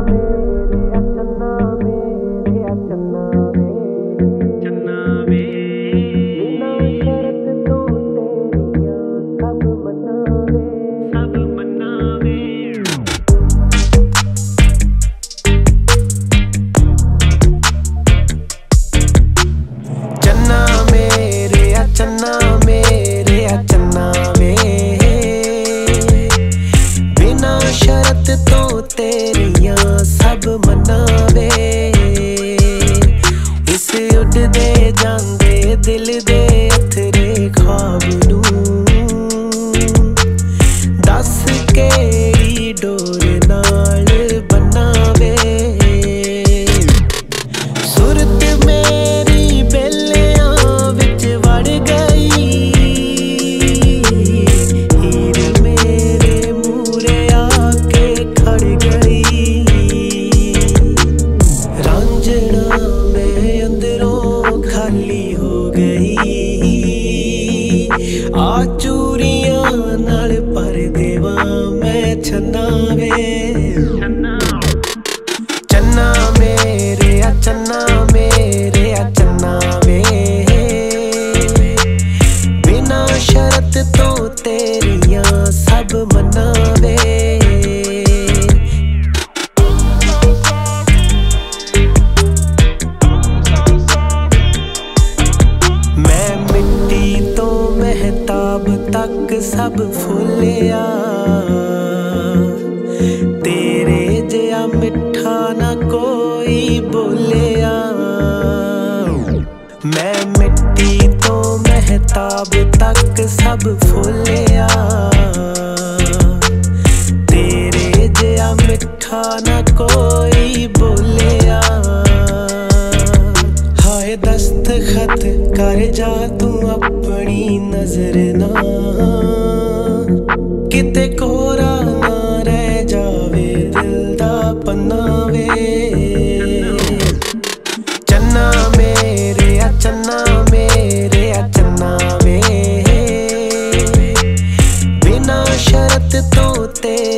दिल दे अथरे ख्वाब नू दस केड़ी डोर नाल बनावे सुरत मेरी बेलियां विच वड़ गई हीर मेरे मूरे आके खड़ गई रांझना मैं अंदरों खाली हो गई आ चूरियां नाल पर देवा मैं छन्ना वे चन्ना मेरे आ चन्ना मेरे आ चन्ना वे बिना शरत तो तेरियां सब मनावे महताब तक सब फुलिया तेरे जिया मिठा ना कोई बोलिया मैं मिट्टी तो महताब तक सब फुलिया तेरे जिया मिठा ना कोई बोलिया हाय दस्तखत कर जा तू अपनी नजर ना किते कोरा ना रह जावे दिल दा पन्ना वे चन्ना मेरे आ चन्ना मेरे आ चन्ना वे बिना शरत तो ते